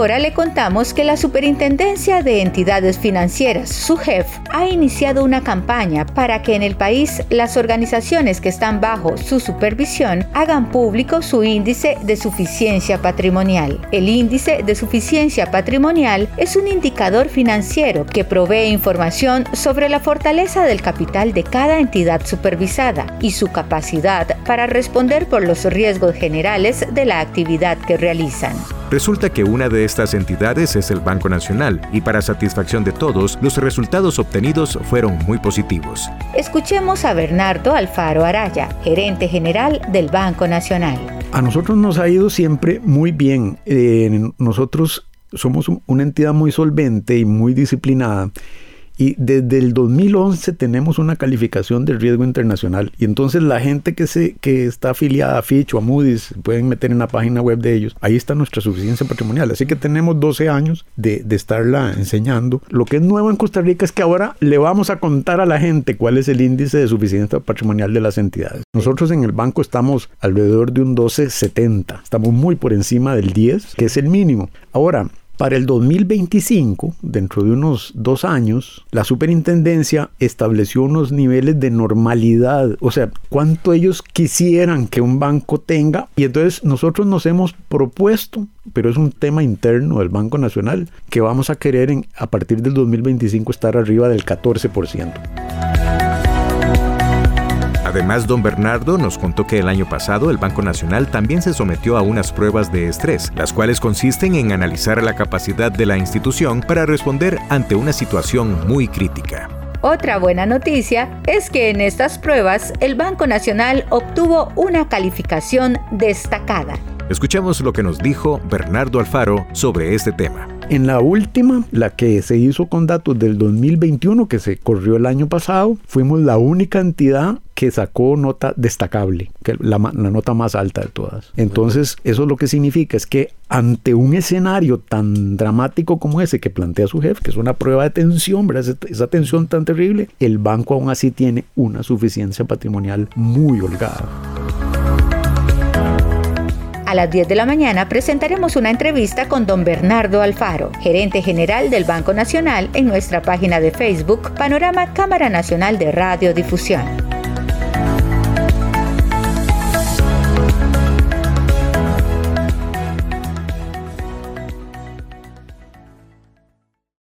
Ahora le contamos que la Superintendencia de Entidades Financieras, SUGEF, ha iniciado una campaña para que en el país las organizaciones que están bajo su supervisión hagan público su índice de suficiencia patrimonial. El índice de suficiencia patrimonial es un indicador financiero que provee información sobre la fortaleza del capital de cada entidad supervisada y su capacidad para responder por los riesgos generales de la actividad que realizan. Resulta que una de estas entidades es el Banco Nacional y para satisfacción de todos, los resultados obtenidos fueron muy positivos. Escuchemos a Bernardo Alfaro Araya, gerente general del Banco Nacional. A nosotros nos ha ido siempre muy bien. Nosotros somos una entidad muy solvente y muy disciplinada. Y desde el 2011 tenemos una calificación de riesgo internacional. Y entonces la gente que está afiliada a Fitch o a Moody's, pueden meter en la página web de ellos, ahí está nuestra suficiencia patrimonial. Así que tenemos 12 años de estarla enseñando. Lo que es nuevo en Costa Rica es que ahora le vamos a contar a la gente cuál es el índice de suficiencia patrimonial de las entidades. Nosotros en el banco estamos alrededor de un 12.70. Estamos muy por encima del 10, que es el mínimo. Ahora, para el 2025, dentro de unos 2 años, la superintendencia estableció unos niveles de normalidad, o sea, cuánto ellos quisieran que un banco tenga, y entonces nosotros nos hemos propuesto, pero es un tema interno del Banco Nacional, que vamos a querer a partir del 2025 estar arriba del 14%. Además, don Bernardo nos contó que el año pasado el Banco Nacional también se sometió a unas pruebas de estrés, las cuales consisten en analizar la capacidad de la institución para responder ante una situación muy crítica. Otra buena noticia es que en estas pruebas el Banco Nacional obtuvo una calificación destacada. Escuchemos lo que nos dijo Bernardo Alfaro sobre este tema. En la última, la que se hizo con datos del 2021, que se corrió el año pasado, fuimos la única entidad que sacó nota destacable, que la nota más alta de todas. Entonces, eso lo que significa es que ante un escenario tan dramático como ese que plantea SUGEF, que es una prueba de tensión, ¿verdad? Esa tensión tan terrible, el banco aún así tiene una suficiencia patrimonial muy holgada. A las 10 de la mañana presentaremos una entrevista con don Bernardo Alfaro, gerente general del Banco Nacional, en nuestra página de Facebook, Panorama Cámara Nacional de Radiodifusión.